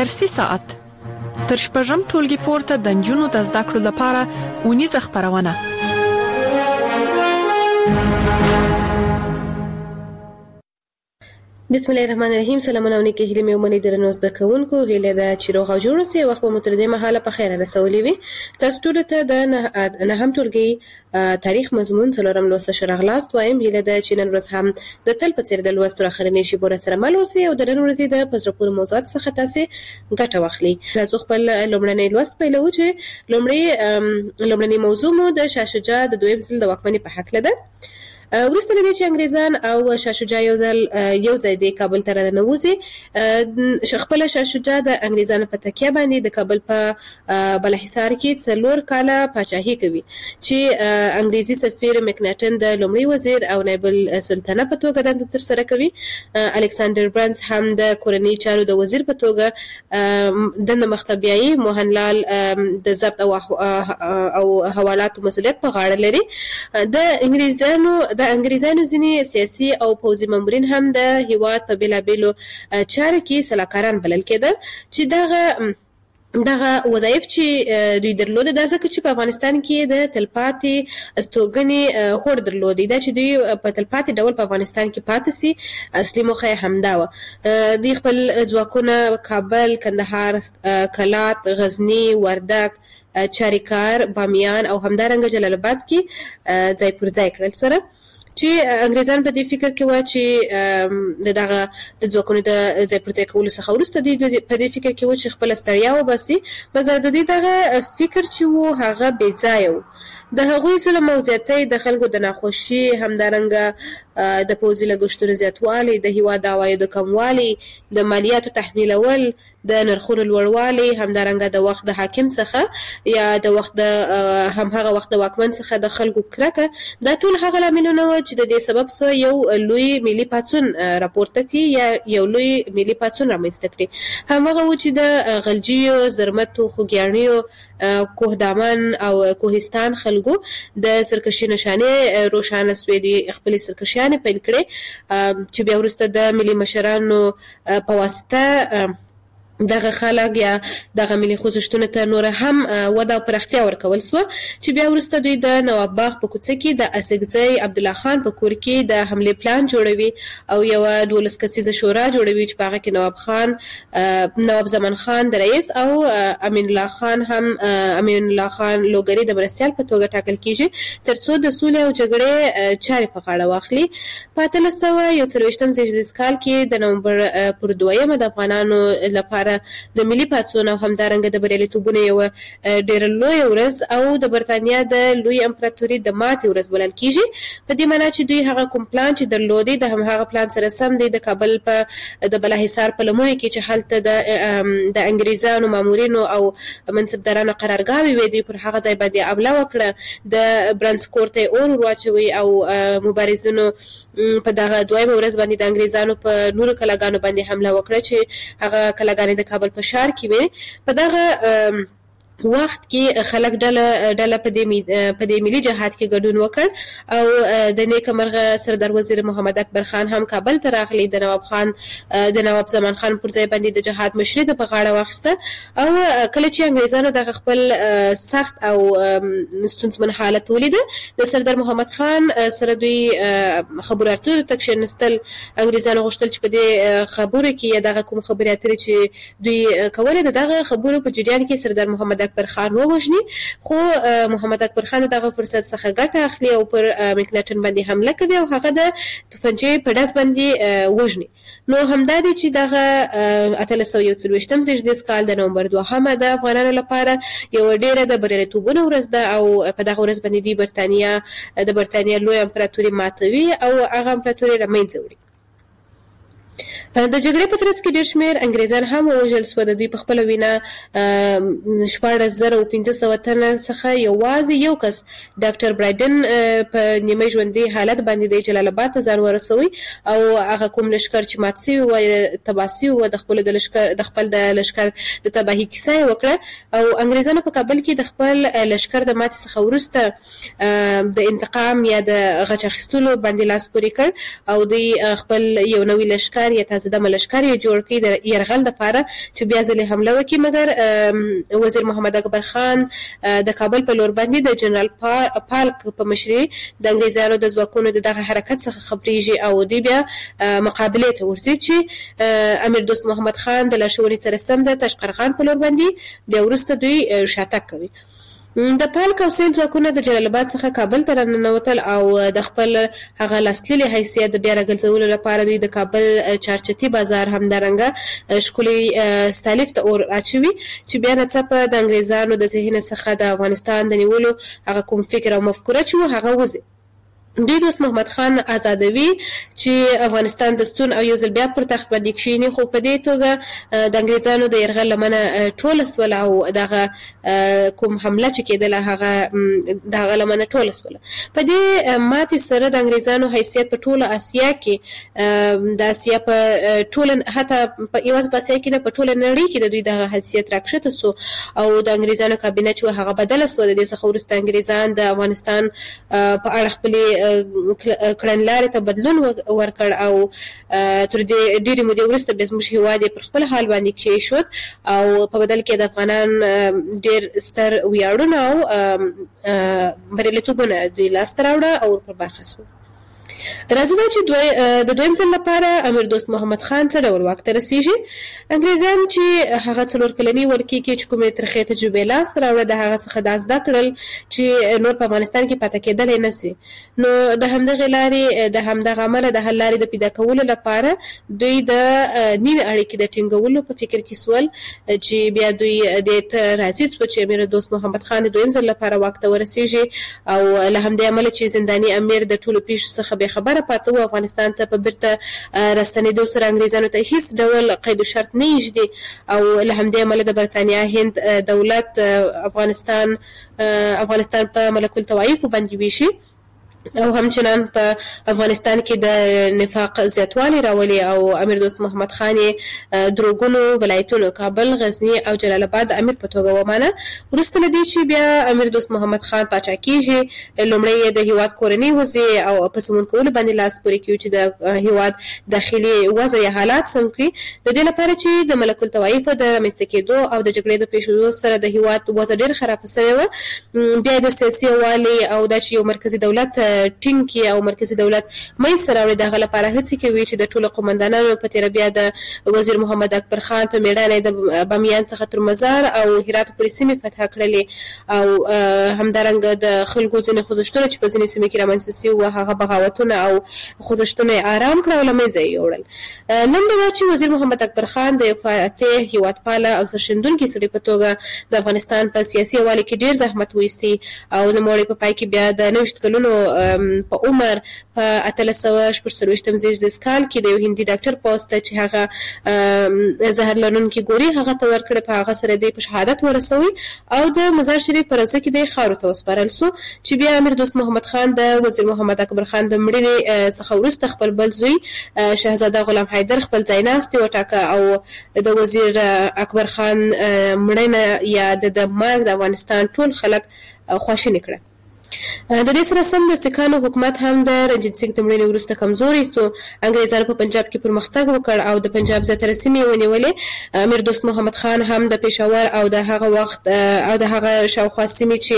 درسي ساعت تر شپږم ټولګي پورته د نجونو د زده کړو لپاره اونیزه خپرونه. بسم الله الرحمن الرحیم. سلامونه او نیکه هیلې مې ومنئ درنو زده کوونکو. هیله ده چې روغ او جوړ اوسئ. وخت مو تر دې مهاله په خیر رسولې وي. تاسو ټول ته د نهم ټولګي تاریخ مضمون څلورم لوست راغلاست وایم. هیله ده چې نن ورځ هم د تل په څیر د لوست تر اخرنۍ شی پورې سره مل اوسئ او د نن ورځې د پزره پورې موضوعات څخه تاسو ګټه واخلئ. راځو خپل لومړنی لوست پیلوو چې لومړنی موضوع مو د شاه شجاع د دویم ځل د واکمنۍ په حق ده. وروسته له دې چې انګریزان او شاه شجاع یو ځای د کابل ته راننوځي، خپل شاه شجاع د انګریزانو په تکیه باندې د کابل په بالاحصار کې 4 کاله پاچاهي کوي چې انګریزي سفیر مکناټن د لومړي وزیر او نایب السلطنه په توګه دنده ترسره کوي. الکساندر برنز هم د کورنۍ چارو د وزیر په توګه دنده مخته بیایي. موهنلال د ضبط او حوالاتو مسؤلیت په غاړه لري. د انګریزانو ځینې سیاسي او پوځي مامورین هم د هیواد په بیلابیلو چارو کې سلاکاران بلل کېدل چې دغه وظایف چې دوی درلوده دا ځکه چې په افغانستان کې د تلپاتې استوګنې هوډ درلودي، دا چې دوی په تلپاتې ډول په افغانستان کې پاتې سي. اصلي موخه یې همدا وه. دوی خپل ځواکونه کابل، کندهار، کلات، غزني، وردګ، چاریکار، بامیان او همدارنګه جلال آباد کې ځای پر ځای کړل سره چې انګریزان په دې فکر کې و چې دغه د ځواکونو د ځای پر ځای کولو څخه وروسته دوی په دې فکر کې و چې خپل ستړیا وباسي، مګر د دې دغه فکر چې و هغه بې ځایه و. د هغوی ظلم او زیاتۍ، د خلکو د ناخوښي، همدارنګه د پوځي لګښتونو زیاتوالی، د هیواد د عوایدو کموالی، د مالیاتو تحمیلول، د نرخونو لوړوالی، همدارنګه د وخت د حاکم څخه یا د وخت د همهغه وخت د واکمن څخه د خلکو کرکه، دا ټول هغه لاملونه وو چې د دې سبب سو یو لوی ملي پاڅون راپورته کړي یا یو لوی ملي پاڅون رامنځته کړي. همغه و چې د غلجیو، زرمتو، خوږیاڼیو، کوهدامن او کوهستان خلکو د سرکشي نشانې روښانه سوې دي. خپلې سرکشیانې پیل کړې چې بیا وروسته د ملي مشرانو په واسطه دغه خلک یا دغه ملي خوځښتونو ته نور هم وده او پراختیا ورکول سو چې بیا وروسته دوی د نواب باغ په کوڅه کې د اسګزی عبدالله خان په کور کې د حملې پلان جوړوي او یو 12 کسیزه شورا جوړوي چې په هغه کې نواب زمان خان د رئیس او امین الله خان لوګری د مرستیال په توګه ټاکل کیږي ترڅو د سولې او جګړې چارې په غاړه واخلي. په 1841 زیږدیز کال کې د نومبر پر 2 د افغانانو لپاره د ملي پاڅون او همدارنګه د بریالیتوبونو یو ډېر لوی ورځ او د برتانیا د لوی امپراتوري د ماتې ورځ بلل کیږي. په دې معنی چې دوی هغه کوم پلان چې درلودي د هغه پلان سره سم دی. د کابل په د بالاحصار په لمنه کې چې هلته د انګریزانو مامورینو او منصبدارانو قرارګاوي وي، دوی پر هغه ځای باندې حمله وکړه. د برنس کورته اور واچوي او مبارزینو په دغه دویمه ورځ باندې د انګریزانو په نورو کلاګانو باندې حمله وکړه چې هغه کلاګانې د کابل په ښار کې وي. په دغه وخت کې خلک ډله په دې ملي جهاد کې ګډون وکړ او د نیکه مرغه سردار وزیر محمد اکبر خان هم کابل ته راغلی. د نواب زمان خان پر ځای باندې د جهاد مشري د په غاړه واخیسته او کله چې انګریزانو د خپل سخت او ستونزمن حالت ولیده، د سردار محمد خان سره دوی خبرو اترو ته کښېنستل. انګریزانو غوښتل چې په دې خبرو کې یا دغه کوم خبرې اترې چې دوی کولې دغه خبرو په جریان کې سردار محمد اکبر خان ووژني، خو محمد اکبر خان دغه فرصت څخه ګټه اخلي او پر مکناټن باندې حمله کوي او هغه د توپنچې په ډز باندې وژني. نو همدا دی چې دغه 1841 زیږدیز کال د نومبر 2 د افغانانو لپاره یو ډېره د بریالیتوبونو ورځ ده او په دغه ورځ باندې دوی د برتانیا لوی امپراتوري ماتوي او هغه امپراتوري له منځه وړي. د جګړې په ترڅ کې ډېر شمېر انګریزان هم ووژل سوه. د دوی په خپله وینا 14,500 تنه څخه یوازې یو کس ډاکټر برایډن په نیمه ژوندي حالت باندې د جلال آباد ته ځان ورسوي او هغه کوم لښکر چې مات سوي وه تباه سوي وه د خپل د لښکر د تباهي کیسه یې وکړه او انګریزانو په کابل کې د خپل لښکر د ماتې څخه وروسته د انتقام یا د غچ اخیستلو باندې لاس پورې کړ او دوی خپل یو نوی لښکر افغانستان یا تازه دمه لشکر یې جوړ کړي د یرغل دپاره چې بیا ځلې حمله وکړي، مګر وزیر محمد اکبر خان د کابل په لور باندې د جنرال پالک په مشرۍ د انګریزانو د ځواکونو د دغه حرکت څخه خبرېږي او دوی بیا مقابلې ته ورځي چې امیر دوست محمد خان د لارښوونې سره سم د تاشقرغان په لور باندې بیا وروسته دوی شاتګ کوي. د پالک او سیل ځواکونه د جلال آباد څخه کابل ته راننوتل او د خپل هغه لاسلیلي حیثیت د بیا راګرځولو لپاره دوی د کابل چارچتي بازار همدارنګه ښکلي ستالیف ته اور اچوي چې بیا ناڅاپه د انګریزانو د ذهن څخه د افغانستان د نیولو هغه کوم فکر او مفکوره چې و هغه وځي. دوی دوست محمد خان آزادوي چې افغانستان د ستون او یو ځل بیا پر تخت باندې کښېني، خو په دې توګه د انګریزانو د یرغل لمنه ټوله سوله او دغه کوم حمله چې کېدله هغه دغه لمنه ټوله سوله. په دې ماتې سره د انګریزانو حیثیت په ټوله اسیا کې د اسیا په ټوله حتی په یوازې په اسیا کې نه په ټوله نړۍ کې د دوی دغه حیثیت راکښته سو او د انګریزانو کابینه چې هغه بدله سوه. د دې څخه وروسته انګریزان د افغانستان په اړه خپلې کړنلارې ته بدلون ورکړ او تر دې ډېرې مودې وروسته بیا زموږ هېواد پر خپل حال باندې کېښود او په بدل کې د افغانان ډېر ستر ویاړونه او بریالیتوبونه دوی لاسته راوړه او پر برخه سو. راځي دا چې د دویم ځل لپاره امیر دوست محمد خان څه ډول واک ته رسېږي. انګریزان چې هغه 4 کلني ولکې کې چې کومې ترخې تجربې لاسته راوړه د هغه څخه دا زده کړل چې نور په افغانستان کې پاتې کېدلی نه سي، نو د همدغې لارې د همدغه عمله د حل لارې د پیدا کولو لپاره دوی د نوې اړیکې د ټینګولو په فکر کې سول چې بیا دوی دې ته راضي سوه چې امیر دوست محمد خان د دویم ځل لپاره واک ته ورسېږي او له همدې امله چې زنداني امیر د ټولو پیښو څخه بې خبره پاته و، افغانستان ته په بیرته راستنېدو سره انګریزانو ته هیڅ ډول قید و شرط نه ایږدي او له همدې امله د برطانیا هند دولت افغانستان په ملک الطوایفو باندې ویشي او همچنان په افغانستان کې د نفاق زیاتوالی راولي او امیر دوست محمد خان دروغونو ولایتونو کابل، غزنی او جلال آباد د امیر په توګه ومانه. وروسته له دې چې بیا امیر دوست محمد خان پاچا کېږي، لومړی د هیواد کورنۍ وضع او په سمون کولو باندې لاس پورې کوي چې د هیواد داخلي وضع یا حالات سم کړي، د دې لپاره چې د ملک الطوایفو د رامنځته کېدو او د جګړې د پیښېدو سره د هیواد وضع ډېر خرابه سوې وه. بیا د سیاسي یووالي او دا چې یو مرکزي دولت ټینګ کړي او مرکزي دولت منځته راوړي، د هغه لپاره هڅې کوي چې د ټولو قومندانانو په تېره بیا د وزیر محمد اکبر خان په میړانه د بامیان څخه تر مزار او هرات پورې سیمې فتح کړلې او همدارنګه د خلکو ځینې خوځښتونه چې په ځینې سیمې کې رامنځته سوي وو هغه بغاوتونه او خوځښتونه یې آرام کړه او له منځه یې یوړل. لنډه دا چې وزیر محمد اکبر خان د یو فاتح هېوادپاله او سرښندونکي سړي په توګه د افغانستان په سیاسي یووالي کې ډېر زحمت وایستی او نوموړی په پای کې بیا د 90 کلونو په عمر په 1846 کال کې د یو هندي ډاکټر پوسټ چې هغه زهر لرونکي ګوري هغه ته ورکړه، په هغه سره د شهادت ورسوي او د مزار شریف په روضه کې د خاورو ته وسپارل سو چې بیا امیر دوست محمد خان د وزیر محمد اکبر خان د مړینې څخه وروسته خپل بل زوی شهزاده غلام حیدر خپل ځایناستي وټاکه او د وزیر اکبر خان مړینه یا د مرګ د افغانستان ټول خلک خواشیني کړه. د دې سره سم د سکانو حکومت هم د رنجیت سنګ د مړینې وروسته کمزوری سو. انګریزانو په پنجاب کې پرمختګ وکړ او د پنجاب زیاتره سیمې ونیولې. امیر دوست محمد خان هم د پېښور او د هغه وخت او د هغه شاوخوا سیمې چې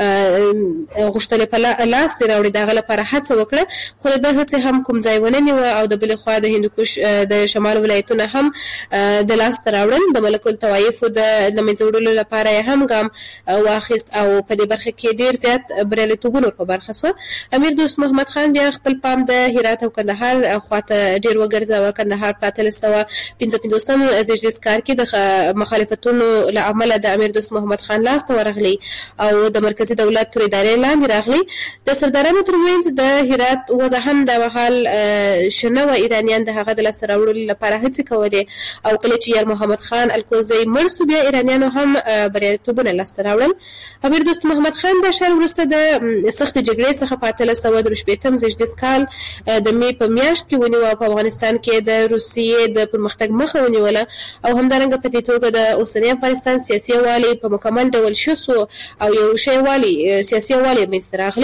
غوښتلې په لاس دې راوړي د هغه لپاره هڅه وکړه، خو د ده هڅې هم کوم ځای ونه نیوه او د بلې خوا د هندوکش د شمال ولایتونه هم د لاسته راوړل. د ملک الطوایفو د له منځه وړلو لپاره یې هم ګام واخیست او په دې برخه کې ډېر زیات بریالیتوبونه په برخه سوه. امیر دوست محمد خان بیا خپل پام د هرات او کندهار خواته ډېر وګرځاوه. کندهار په 1855 زیږدیز کال کې د مخالفتونو له امله د امیر دوست محمد خان لاس ته ورغلی او د مرکزي دولت تر ادارې لاندې راغلی. د سردارانو ترمنځ د هرات وضع هم د مهال شنه و. ایرانیان د هغه د لاسته راوړلو لپاره هڅې کولې او کله چې یار محمد خان الکوزی مړ سو بیا ایرانیانو هم بریالیتوبونه لاسته راوړل. امیر دوست محمد خان د شال وروسته د سخت جګړې څخه په 1813 زیږدیز کال د مې په میاشت کې ونیوه. په افغانستان کې د روسیې د پرمختګ مخه ونیوله او همدارنګه په دې توګه د اوسني افغانستان سیاسي یووالی په مکمل ډول شو او یو سیاسي یووالی منځته راغلی.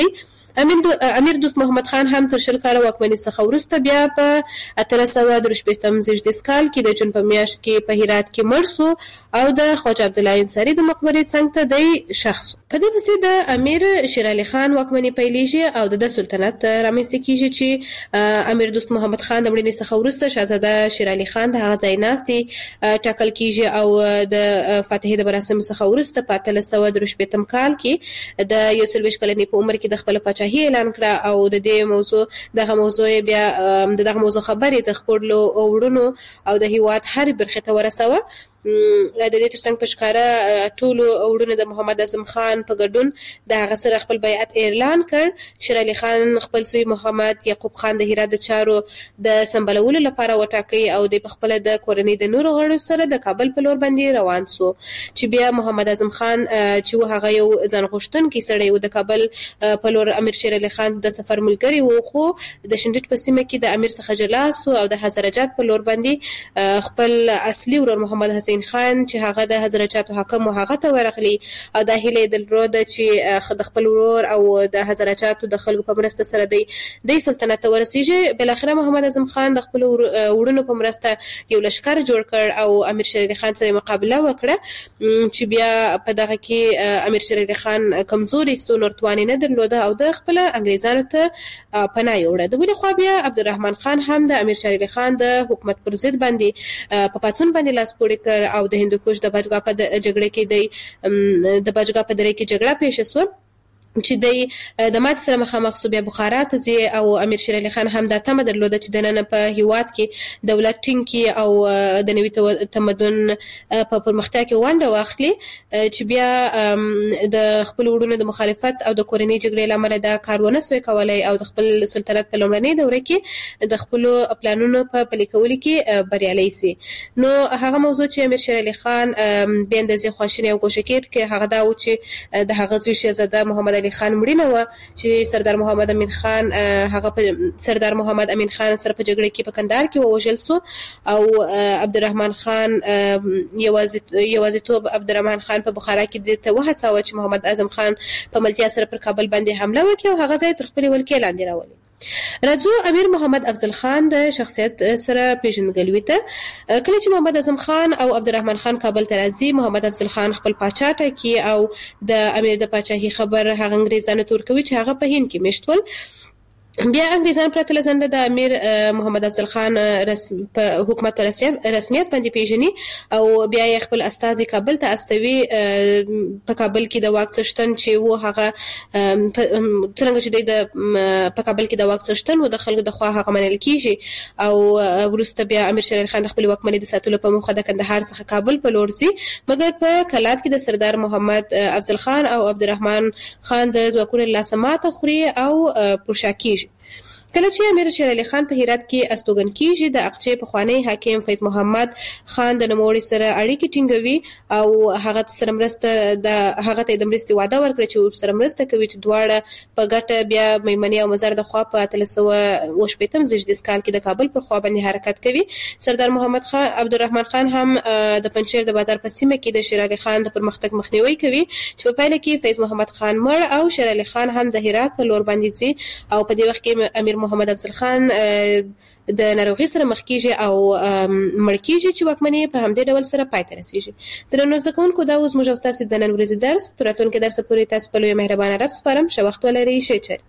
امیر دوست محمد خان هم تر 20 کاله واکمنۍ څخه وروسته بیا په 1823 زیږدیز کال کې د جون په میاشت کې په هرات کې مړ شو او د خواجه عبدالله انصاري د مقبرې څنګ ته دی شخص. په دې پسې د امیر شیر علي خان واکمنۍ پیلېږي او د سلطنت رامنځته کیږي چې امیر دوست محمد خان د مړینې څخه وروسته شاهزاده شیر علي خان د هغه ځای ناستي ټاکل کیږي او د فاتحې د مراسمو څخه وروسته په 1823 کال کې د 41 کلنې په عمر کې د خپل پاچاهي اعلان کړه او د دې دغه موضوع بیا دغه موضوع خبرې د خپلو وړونو او د هیواد هر برخې ته ورسوه. د دې ترڅنګ په ښکاره ټولو وړونو د محمد اعظم خان په ګډون د هغه سره خپل بیعت اعلان کړ. شیر علي خان خپل زوی محمد یعقوب خان د هرات د چارو د سمبالولو لپاره وټاکي او د خپل د کورنۍ د نورو غړو سره د کابل په لور باندې روان سو چې بیا محمد اعظم خان چې هغه یو ځان غوښتونکی سړی و د کابل په لور امیر شیر علي خان د سفر ملګری و خو د شنډټ په سیمه کې د امیر څخه جلا سو او د حضرجات په لور باندې خپل اصلي ورور محمد حسین خان چې هغه د حضرجاتو حاکم و هغه ته ورغلی او د هیله د لرود چې د خپل ورور او د حضرجاتو د خلکو په مرسته سره د سلطنت ته ورسیږي. بل اخره محمد اعظم خان د خپل وړونو په مرسته یو لشکر جوړ کړ او امیر شیر علي خان سره مقابله وکړه چې بیا په دغه کې امیر شیر علي خان کمزوري سو نورتوانی نه درلوده او د خپل انګریزانو ته پناه یوړه. د بل خو بیا عبدالرحمن خان هم د امیر شیر علي خان د حکومت پر ضد باندې په پاتون باندې لاس پورې کړ او د هندوکش د بچګا په جګړه کې د بچګا په دره کې جګړه پیښه شو چې د مات سره مخامخ سو. بیا بخارا ته ځي او امیر شیر علي خان هم د تمه درلوده چې د نن په هیواد کې دولت ټینګي او د نوي تمدن په پرمختیا کې ونډه واخلي چې بیا د خپل وړونو د مخالفت او د کورنۍ جګړې لامل دا کارونه سوی کولای او د خپل سلطنت په لومړنۍ دوره کې د خپل پلانونو په پلي کولو کې بریالي سي. نو هغه موضوع چې امیر شیر علي خان بیا د ځې خواشینی او کوشکیر کې هغه دا و چې د هغه زوی شهزاده محمد علي خان مړینه و چې سردار محمد امین خان هغه په سردار محمد امین خان سره په جګړه کې په کندهار کې ووژل سو او عبدالرحمن خان یوازیتوب عبدالرحمن خان په بخارا کې د ته وهڅاوه چې محمد اعظم خان په ملتیا سره پر کابل باندې حمله وکړي او هغه ځای تر خپل ولکې لاندې راولي. راځو امیر محمد افضل خان د شخصیت سره پیژندګلوي ته. کله چې محمد اعظم خان او عبدالرحمن خان کابل ته راځي محمد افضل خان خپل پاچا ټاکي او د امیر د پاچاهي خبر هغه انګریزانو ته ورکوي چې هغه په هند کې میشت ول. بیا انګریزان پرته لزنده د امیر محمد افضل خان په حکومت پر رسمیت باندې پیژني او بیا یې خپل استازي کابل ته استوي. په کابل کې د واک څښتن چې و هغه څنګه چې د په کابل کې د واک څښتن و د خلکو د خوا هغه منل کیږي او وروسته بیا امیر شیر علي خان د خپل واکمنۍ د ساتلو په موخه د کندهار څخه کابل په لور ځي مګر په کلات کې د سردار محمد افضل خان او عبدالرحمن خان د ځواکونو لاسه ماته خوري او پرشا کیږي. کله چې امیر شیر علي خان په هرات کې استوګن کیږي د اقچې پخوانی حاکم فیض محمد خان د نوموړي سره اړیکې ټینګوي او هغه سره مرسته د هغه ته د مرستې وعده ورکړي چې سره مرسته کوي چې دواړه په ګټه بیا میمنې او مزار د خوا په 1318 زیږدیز کال کې د کابل پر خوا باندې حرکت کوي. سردار محمد خان عبدالرحمن خان هم د پنځیر د بازار په سیمه کې د شیر علي خان د پرمختګ مخنیوي کوي چې په پایله کې فیض محمد خان مړ او شیر علي خان هم د هرات په لور باندې ځي او په دې وخت کې امیر محمد افضل خان د ناروغي سره مخ کیږي او مړ کیږي چې واکمنۍ په همدې ډول سره پای ته رسیږي. درنو زده کوونکو دا اوس موږ تاسو د نن ورځې درس تر راتلونکي درس پورې تاسو په لوی مهربانه رب سپارم. ښه وخت ولرئ. ښه چل.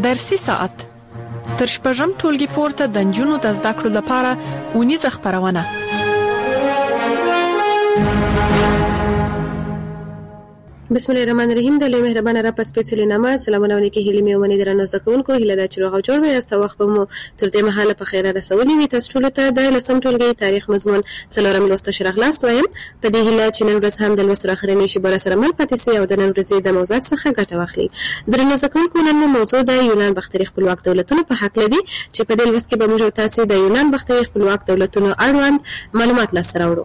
درسي ساعت تر شپږم ټولګي پورته د نجونو د زده کړو لپاره اونیزه خپرونه. بسم الله الرحمن الرحیم. د لوی مهربان رب په سپېڅلې نامه سلامونه علیکم. هیله مې ومني درنو زده کوونکو هیله دا چې روغ او جوړ وي. تاسو وخت به مو تر دې مهاله په خیر رسولي وي. تاسو ټول ته د لسم ټولګي تاریخ مضمون څلورم لوست شرح لاست وایم. په دې هیله چې نن ورځ هم د لوست اخرنی شي بر سره مل پاتې سي او د نن ورځې د موضوعات څخه ګټه واخلي. درنو زده کوونکو نن موضوع د یونان بختري خپلواک دولتونو په حق لدی چې په دې لوست کې به موږ تاسو د یونان بختري خپلواک دولتونو اړوند معلومات لاسته راوړو.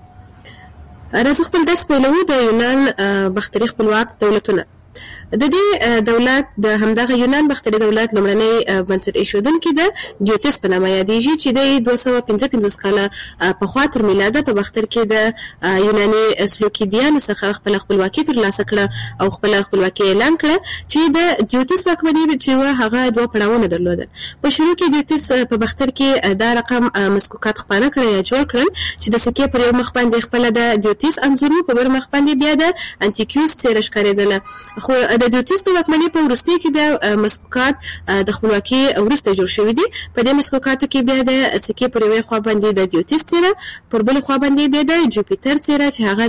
راځو خپل درس پیلوو د یونان بختري خپلواک دولتونه. د دې دولت د همدغه یونان بختري دولت لومړنی بنسټ ایښودونکی د دیوتس په نامه یادېږي چې د 255 کاله پخوا تر میلاده په بختر کې د یوناني سلوکیدیانو څخه خپل خپلواکي ترلاسه کړه او خپل خپلواکي اعلان کړه چې د دیوتس واکمني چې هغه دوه پړاوونه درلودل. په شروع کې دیوتس په بختر کې دا رقم مسکوکات خپانه کړ یا جوړ کړل چې د سکې پر یو مخ باندې خپل د دیوتس انځور په بل مخ باندې بیا د انټیکیوس څیر ښکارېدل. خو د دیوتس د واکمنۍ په وروستي کې بیا مسکوکات د خپلواکي وروسته جوړ شوي دي. په دې مسکوکاتو کې بیا د سکې پر یوې خوا باندې د دیوتس څیره، پر بلې خوا باندې بیا د جوپیټر څیره چې هغه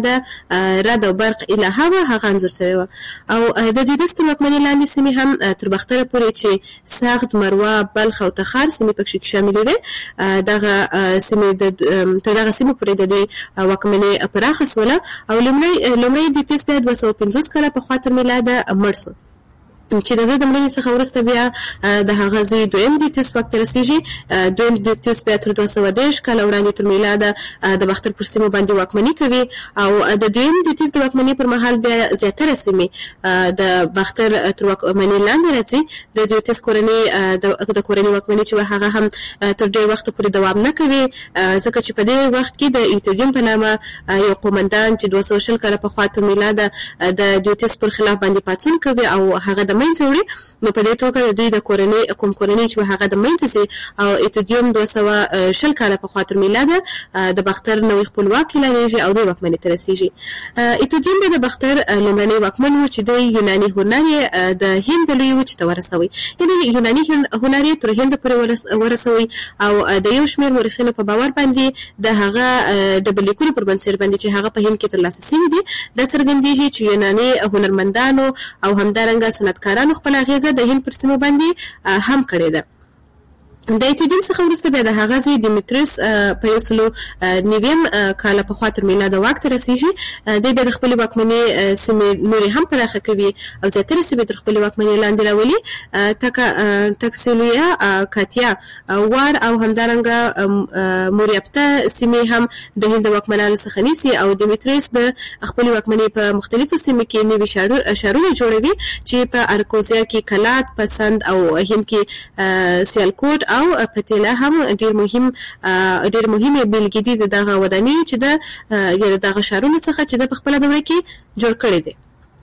د رد او برق الهه وه هغه انځور شوی وه. او د دیوتس تر واکمنۍ لاندې سیمې هم تر بختره پورې چې سغد، مروه، بلخ او تخار سیمې پکې شاملې وې. دغه سیمې تر دغه سیمو پورې د دوی واکمنۍ پراخه سوله او لومړی دیوتس بیا 250 کاله پخوا تر میلاده مړ شو چې د مړینې څخه وروسته بیا د هغه زوی دویم دیوتس واک ته رسېږي. دویم دیوتس بیا تر 230 کاله وړاندې تر میلاده د بختر پر سیمو باندې واکمني کوي او د دویم دیوتس د واکمنۍ پر مهال بیا زیاتره سیمې د بختر تر واکمنۍ لاندې راځي. د دیوتس کورنۍ د کورنۍ واکمنۍ چې هغه هم تر ډېر وخت پورې دوام نه کوي ځکه چې په دې وخت کې د ایتودیوم په نامه یو قومندان چې 220 کاله پخوا تر میلاده د دیوتس پر خلاف باندې پاڅون کوي او هغه د منځ وړي. نو په دې توګه د دوی د کورنۍ چې هغه د منځ سي او ایتودیوم 220 کاله پخوا تر میلاده د بختر نوې خپلواک اعلانېږي او د واکمنۍ ته رسېږي. ایتودیوم د بختر لومړنی واکمن و چې د یوناني هنر د هند لوی وچې ته ورسوي، یعنې یوناني هنر تر هند پورې ورسوي او د یو شمېر مورخینو په باور باندې د هغه د بلیکونو پر بنسټ باندې چې هغه په هند کې ترلاسه شوي دي دا څرګندېږي چې یوناني هنرمندانو او همدارنګه صنعتکارانو خپل اغیزه د هند پر سیمو باندې هم کړې ده. د ایتودیوم څخه وروسته بیا د هغه زوی دیمیتریوس په 190 کاله پخوا تر میلاده واک ته رسېږي. دی بیا د خپلې واکمنۍ سیمې نورې هم پراخه کوي او زیاتره سیمې تر خپلې واکمنۍ لاندې راولي. تکسیلیا، کاتیا، وار او همدارنګه موریاپته سیمې هم د هند واکمنانو څخه نیسي او دیمیتریوس د خپلې واکمنۍ په مختلفو سیمو کې نوي ښارونه جوړوي چې په ارکوزیا کې کلات، پسند او هند کې سیالکوټ او پتیلا هم ډیر مهمه بیلګې دي د دغه ودانۍ چې د دغه ښارونو څخه چې د خپل دوره کې جوړ کړي دي.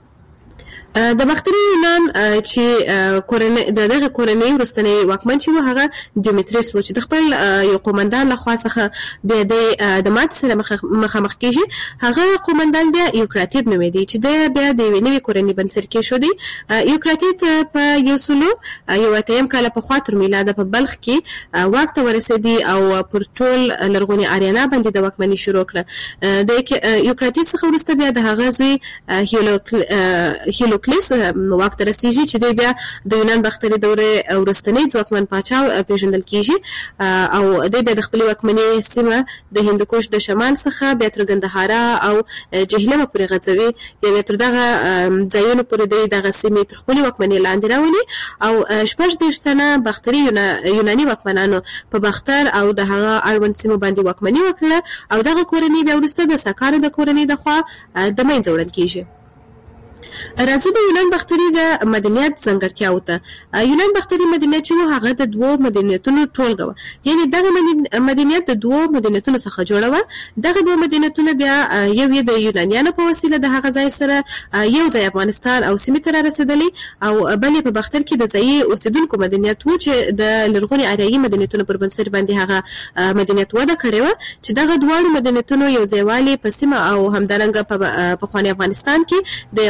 د بختري یونان چې دغه کورنۍ وروستنی واکمن چې و هغه دیمیتریوس و چې د خپل یو قومندان له خوا څخه بیا د ماتې سره مخامخ کېږي. هغه قومندان بیا یوکراتید نومېدی چې بیا د یوې نوې کورنۍ بنسټ کېښودی. یوکراتید په 180 کاله پخوا تر میلاده په بلخ کې واک ته ورسېدی او پر ټول لرغوني آریانا باندې د واکمنۍ شروع کړه. د یوکراتید څخه وروسته بیا د هغه زوی هیلوکلیس واک ته رسېږي چې دی بیا د یونان بختري دورې وروستنی ځواکمن پاچا پیژندل کېږي او دی بیا د خپلې واکمنۍ سیمه د هندوکش د شمال څخه بیا تر ګندهارا او جهلمه پورې غځوي. یعنې تر دغه ځایونو پورې دی دغه سیمې تر خپلې واکمنۍ لاندې راولي او 30 تنه بختري یوناني واکمنانو په بختر او د هغه اړوند سیمو باندې واکمني وکړه او دغه کورنۍ بیا وروسته د ساکانو د کورنۍ د خوا د منځه وړل کېږي. راځو د یونان بختري د مدنیت ځانګړتیاو ته. یونان بختري مدنیت چې هغه د دوو مدنیتونو ټولګه وه، یعنې دغه مدنیت د دوو مدنیتونو څخه جوړه وه. دغه دوه مدنیتونه بیا یو یې د یونانیانو په وسیله د هغه ځای سره یو ځای افغانستان او سیمې ته رارسېدلی او بل یې په بختر کې د ځایي اوسېدونکو مدنیت و چې د لرغوني آریایي مدنیتونو پر بنسټ باندې هغه مدنیت وده کړې وه چې دغه دواړو مدنیتونو یو ځایوالی په سیمه او همدارنګه په پخواني افغانستان کې د یوه نوې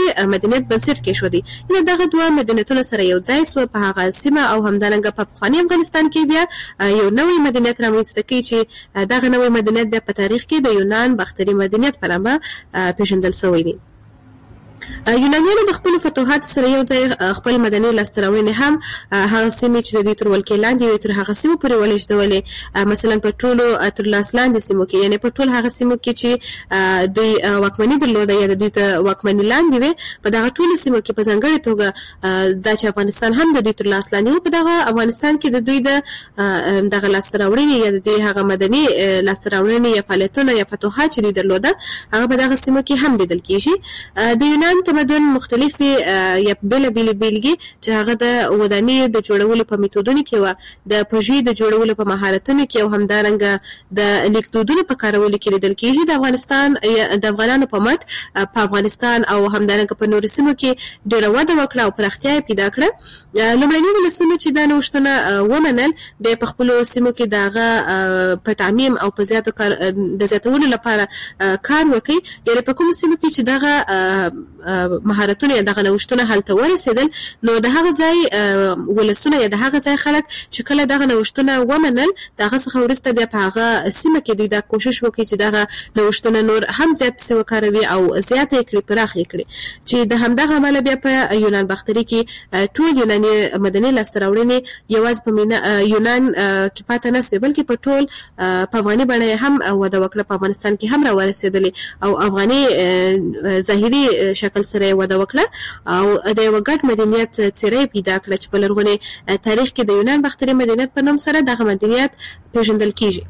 نوې مدنیت بنسټ کېښودی. نو دغه دوه مدنیتونه سره یو ځای سو په هغه سیمه او همدارنګه په پخواني افغانستان کې بیا یو نوې مدنیت رامنځته کړي چې دغه نوې مدنیت بیا په تاریخ کې د یونان باختري مدنیت په نامه پیژندل شوی دی. یونانیانو د خپل فتوحات سره یو ځای خپل مدني لاسته هم هغه سیمې چې د دې تر ولکې لاندې وي تر هغه سیمو پورې ولېږدولې. مثلا په ټولو تر لاس لاندې سیمو کې یعنې په ټول هغه سیمو کې چې دوی واکمني درلوده یا د دوی ته واکمني لاندې وي په دغه ټولو سیمو کې په ځانګړې توګه دا چې افغانستان هم د دوی تر لاس لاندې و په دغه افغانستان کې د دوی د دغه لاسته راوړنې یا د دوی هغه مدني لاسته راوړنې یا فعالیتونه یا فتوحات چې دوی درلوده هغه په دغه سیمو کې هم لیدل کېږي. د یونان تمدن مختلفې یا بېلابېلې بېلګې چې هغه د ودانیو د جوړولو په میتودونو کې وه، د پژې د جوړولو په مهارتونو کې او همدارنګه د لیکدودونو په کارولو کې لیدل کېږي. د افغانانو په مټ په افغانستان او همدارنګه په نورو سیمو کې ډېره وده وکړه او پراختیا یې پیدا کړه. لومړني ولسونه چې دا نوښتونه ومنل بیا په خپلو سیمو کې د هغه په تعمیم او په د زیاتولو لپاره کار وکړي. یعنې په کومو سیمو کې چې دغه مهارتونه یا دغه نوښتونه هلته ورسېدل نو د هغه ځای ولسونه یا د هغه ځای خلک چې کله دغه نوښتونه ومنل د هغه څخه وروسته بیا په هغه سیمه کې دوی دا کوشش وکړي چې دغه نوښتونه نور هم زیات پسې وکاروي او زیاته یې کړي پراخ یې کړي چې د همدغه امله بیا په یونان باختري کې ټول یوناني مدني لاسته راوړنې یوازې په یونان کې پاتې نه سوې بلکې په ټول په افغاني بڼه هم وده وکړه، په افغانستان کې هم راورسېدلې او افغاني ظاهري شکل سره وده وکړه او د یو ګډ مدنیت څېره پیدا کړه چې په لرغوني تاریخ کې د یونان باختري مدنیت په نوم سره دغه مدنیت پیژندل کیږي.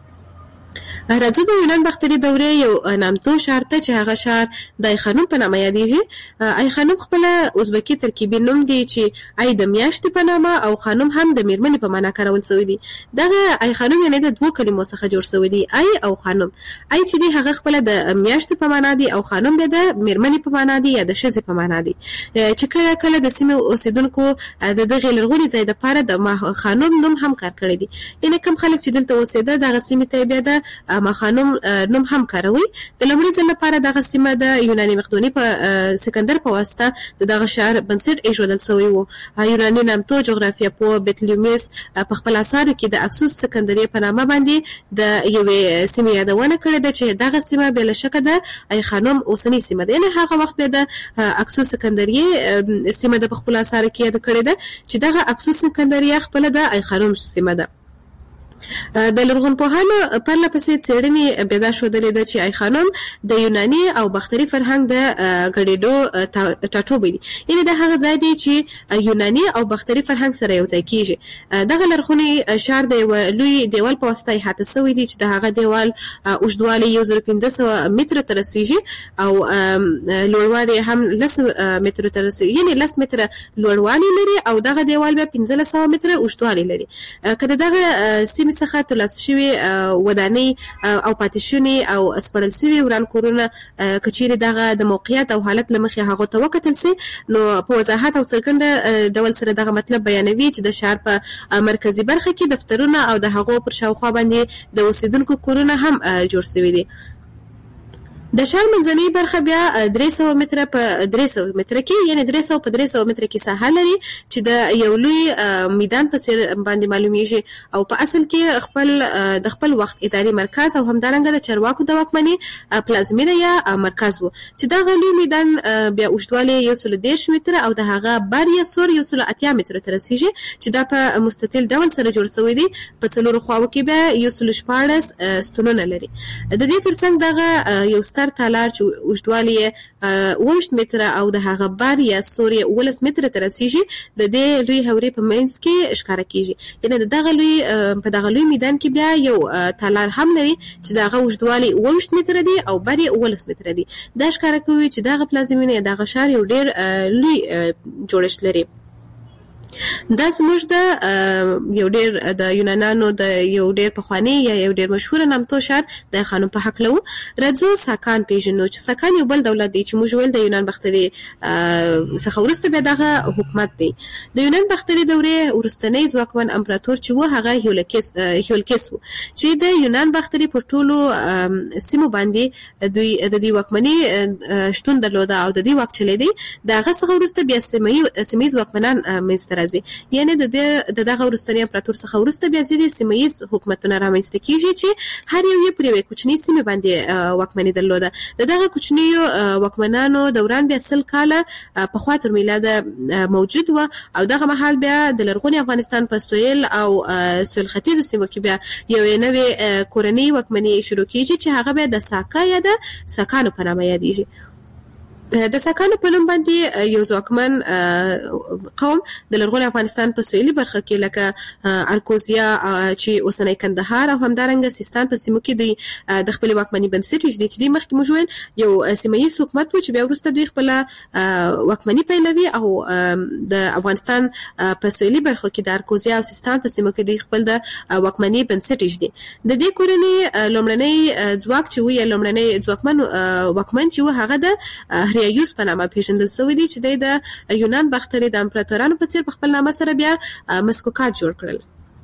راځو د یونان باختري دورې یو نامتو ښار ته چې هغه ښار د ایخانوم په نامه یادېږي. ایخانوم خپله ازبکي ترکیبي نوم دی چې ای د میاشتې په نامه او خانوم هم د میرمنې په معنا کارول شوی دی. دغه ایخانوم یعنې د دوو کلمو څخه جوړ شوی دی، ای او خانوم. ای چې دی هغه خپله د میاشتې په معنا دی او خانوم بیا د میرمنې په معنا دی یا د ښځې په معنا دی چې کله کله د سیمې اوسېدونکو د دغې لرغوني ځای دپاره د خانوم نوم هم کار کړی دی. یعنې کوم خلک چې دلته اوسېده دغه سیمې ته بیا د مخانوم نوم هم کاروي. د لومړي ځل لپاره دغه سیمه د یوناني مقدوني په سکندر په واسطه دغه ښار بنسټ ایښودل شوی و. یوناني نامتو جغرافیه پوه بطلیموس په خپل اثارو کې د اکسوس سکندریې په نامه باندې د یوې سیمې یادونه کړې ده چې دغه سیمه بېله شکه د ایخانوم اوسنۍ سیمه ده. یعنې هغه وخت بیا د اکسوس سکندریې سیمه د په خپلو اثارو کې یاده کړې ده چې دغه اکسوس سکندریه خپله د ایخانوم سیمه ده. د لرغونپوهانو پرله پسې څېړنې بیا دا ښودلې ده چې ایخانوم د یوناني او باختري فرهنګ د ګډېدو ټاټوبی دی. یعنې دا هغه ځای دی چې یوناني او باختري فرهنګ سره یو ځای کېږي. دغه لرغونی ښار د یوه لوی دیوال په واسطه احاطه شوی دی چې د هغه دیوال اوږدوالی 1500 مترو ته رسېږي او لوړوالی هم 10 مترو ته رسېږي، یعنې 10 متره لوړوالی لري او دغه دیوال بیا 1500 متره اوږدوالی لري. که د دغه سیمې څخه ترلاسه شوي ودانۍ او پاتې شوني او سپړل شوي وران کورونه که چیرې دغه د موقعیت او حالت له مخې هغو ته وکتل سي نو په وضاحت او څرګنده ډول سره دغه مطلب بیانوي چې د ښار په مرکزي برخه کې دفترونه او د هغو پر شاوخوا باندې د اوسېدونکو کورونه هم جوړ شوي دي. د ښار منځنۍ برخه بیا 300 متره په 300 متره کې یعنې 300 په 300 متره کې ساحه لري چې د یو لوی میدان په څېر باندې معلومیږي او په اصل کې د خپل وخت اداري مرکز او همدارنګه د چارواکو د واکمنۍ پلازمینه یا مرکز و چې دغه لوی میدان بیا اوږدوالی 130 متره او د هغه بر یا سور 180 متره ته رسېږي چې دا په مستطیل ډول سره جوړ شوی دی. په څلورو خواو کې بیا 114 ستونونه لري. د دې ترڅنګ دغه یو تالار چې اوږدوالی یې 20 متره او د هغه بر یا سور یې 19 متره ته رسېږي د دې لوی هورې په منځ کې ښکاره کېږي. یعنې په دغه لوی میدان کې بیا یو تالار هم لري چې د هغه اوږدوالی 20 متره دی او بر یې 19 متره دی. دا ښکاره کوي چې دغه پلازمینه یا دغه ښار یو ډېر لوی جوړښت لري. دا زموږ د یو ډیر د یونانانو د یو ډیر پخوانی یا یو ډیر مشهور نامتو شعر د خانم په حق لو راځو ساکان پیژنو چې ساکان یو بل دولت دی چې موږ ویل د یونان بختري څخه ورسته بیا دغه حکومت دی د یونان بختري دورې ورستنی ځواکمن امپراتور چې و هغه هیولکس چې د یونان بختري په ټولو سیمو باندې د دې واکمنۍ شتون درلوده او د دې واک چلیدي دغه څخه ورسته بیا سیمې ځواکمنان منځته راځي یعنی دغه ورستنی امپراتور څخه ورسته بیا ځینې سیمایي حکومتونه رامنځته کیږي چې هر یو یې پر یوې کوچنۍ سیمې باندې واکمني درلوده دغه کوچنیو واکمنانو دوران بیا 100 کاله پخوا تر میلاد موجود و او دغه مهال بیا د لرغوني افغانستان په سویل او سویل ختیځو سیمو کې بیا یو نوې کورنۍ واکمني شروع کیږي چې هغه بیا د ساکا یا د ساکانو په نامه یادېږي د ساکانو په نوم باندې یو ځواکمن قوم د لرغوني افغانستان په سویلي برخه کې لکه ارکوزیا چې اوسنۍ کندهار او همدارنګه سیستان په سیمو کې د خپل واکمنۍ بنسټ ایږدي چې د مخکې موږ ویل یو سیمایي حکومت و چې بیا وروسته دوی خپل واکمنۍ پیلوي او د افغانستان په سویلي برخه کې د ارکوزیا او سیستان په سیمو کې دوی خپل د واکمنۍ بنسټ ایږدي د دې کورنۍ لومړنۍ ځواک چې وی لومړنۍ ځواکمن واکمن چې هغه د ریایوس په نامه پیژندل شوی دی چې د یونان بختري د امپراتورانو په څیر په خپل نامه سره بیا مسکوکات جوړ کړل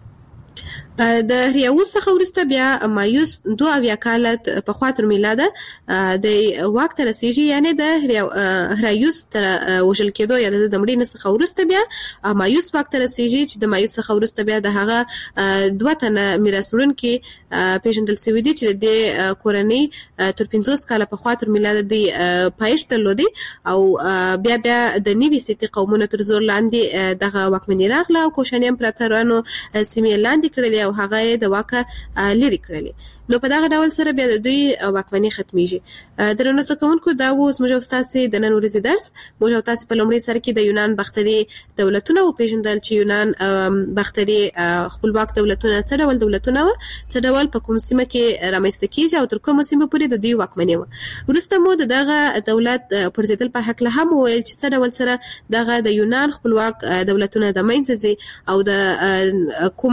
د ریاوس څخه ورسته بیا مایوس 2 کال په خاطر میلاد د وخت رسیږي یعنی د ریاوس تر وشل کېدو یا د دمړې څخه ورسته بیا مایوس وخت رسیږي چې د مایوس څخه ورسته بیا د هغه 2 تنه میراث وړونکي پیژندل شوی دي چې د کورنۍ تر 15 کال په خاطر میلاد د پایښت درلودي او بیا د نیوي سیتي قومونو تر زور لاندې دغه واکمنۍ راغله او کوشاني امپراتورانو سیمې لاندې کړلې او هغه د واکه لري کړلې نو په دغه ډول سره بیا د دوی واکمنۍ ختمیږي درنو ستکونکو دا و زموږ استاسي د نن ورځې درس موږ تاسو په لومړي سر کې د یونان بختري دولتونه او پیژندل چې یونان بختري خپلواک دولتونه څه ډول دولتونه و څه ډول په کوم سیمه کې رامنځته کیږي او تر کومه سیمه پورې د دوی واکمنۍ و ورسته مو دغه دولت پرځیدل په حق له هم ویل چې څه ډول سره دغه د یونان خپلواک دولتونه د منځي او د کوم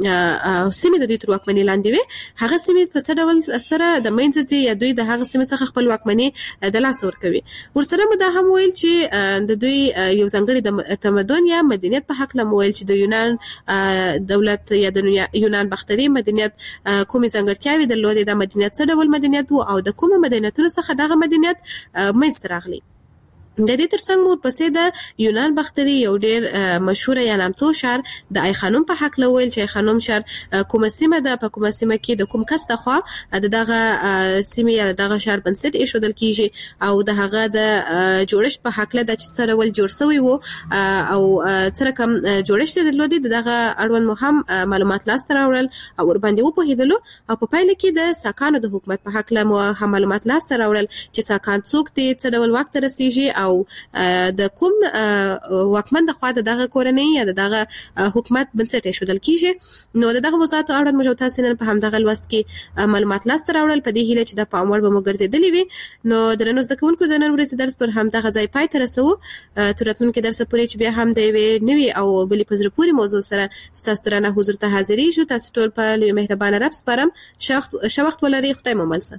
سیمه د دوی تر واکمنۍ لاندې وي هغه سیمه په څه ډول سره د منځي یا دوی د هغه سیمه څخه خپل واکمنۍ د لاس ورکوي ورسره مو دا هم ویل چې د دوی یو ځانګړي د تمدن یا مدنیت په حق له ویل چې د یونان دولت یا د یونان بختري مدنیت کومې ځانګړتیاوې درلودې د مدنیت څه ډول مدنیت وو او د کومه مدنیتونو څخه دغه مدنیت منځته راغلی د دې ترڅنګ مو پسې د یونان بختري یو ډیر مشهور یا نامتو شعر د ای خانم په حق لویل چې خانم شعر کومه سیمه ده په کومه سیمه کې د کوم کس ته خو دغه سیمه یا دغه شعر بنسټ ایښودل کیږي او د هغه د جوړښت په حق له د سره ول جوړ شوی وو او سره کوم جوړښت درلودي دغه اړوند مهم معلومات لاس راوړل او ور باندې و په هیدلو او په پایله کې د ساکانو د حکومت په حق له معلومات لاس راوړل چې ساکان څوک دي څه ډول وخت رسیږي او د کوم واکمن د خوا دغه کورنۍ یا دغه حکومت بنسټ ایښودل کیږي نو دغه موضوعات اړوند موږ تاسو نن په همدغه لوست کې معلومات لاس راوړل په دې هیله چې د پام وړ به مو ګرځېدلې وي نو درنو زده کوونکو د نن ورځې درس پر همدغه ځای پای ته رسو تر راتلونکي درس پورې چې بیا هم د نوې او بلې پزره پوری موضوع سره ستاسو درنه حضور ته حاضرې شو تاسو ټول په لوی مهربان رب سپارم شوخت ولري خدای مو ملسه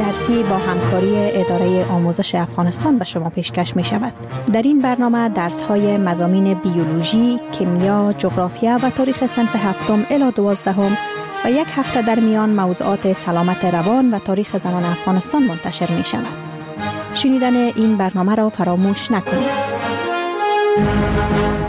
درسی با همکاری اداره آموزش افغانستان به شما پیشکش می شود. در این برنامه درس‌های مضامین بیولوژی، کیمیا، جغرافیا و تاریخ صنف 7 الی 12 و یک هفته در میان موضوعات سلامت روان و تاریخ زنان افغانستان منتشر می شود. شنیدن این برنامه را فراموش نکنید.